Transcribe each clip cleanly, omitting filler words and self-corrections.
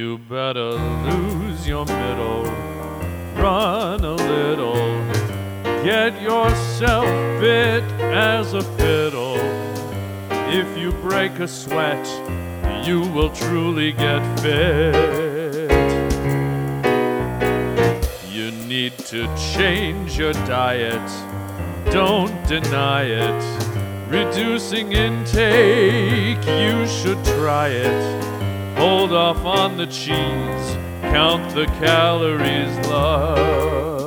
You better lose your middle, run a little, get yourself fit as a fiddle. If you break a sweat, you will truly get fit. You need to change your diet, don't deny it. Reducing intake, you should try it. Hold off on the cheese, count the calories, love.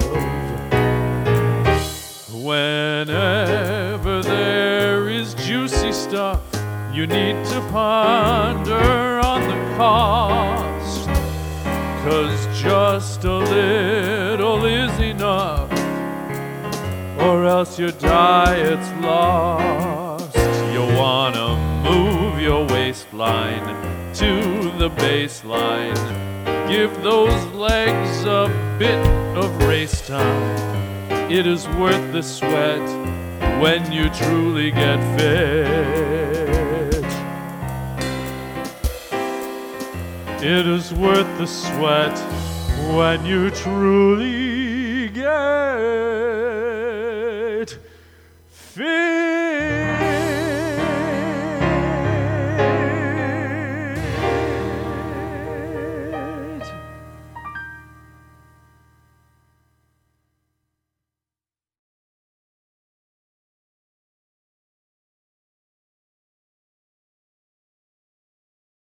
Whenever there is juicy stuff, you need to ponder on the cost. 'Cause just a little is enough, or else your diet's lost. You wanna move your waistline to the baseline. Give those legs a bit of race time. It is worth the sweat when you truly get fit. It is worth the sweat when you truly get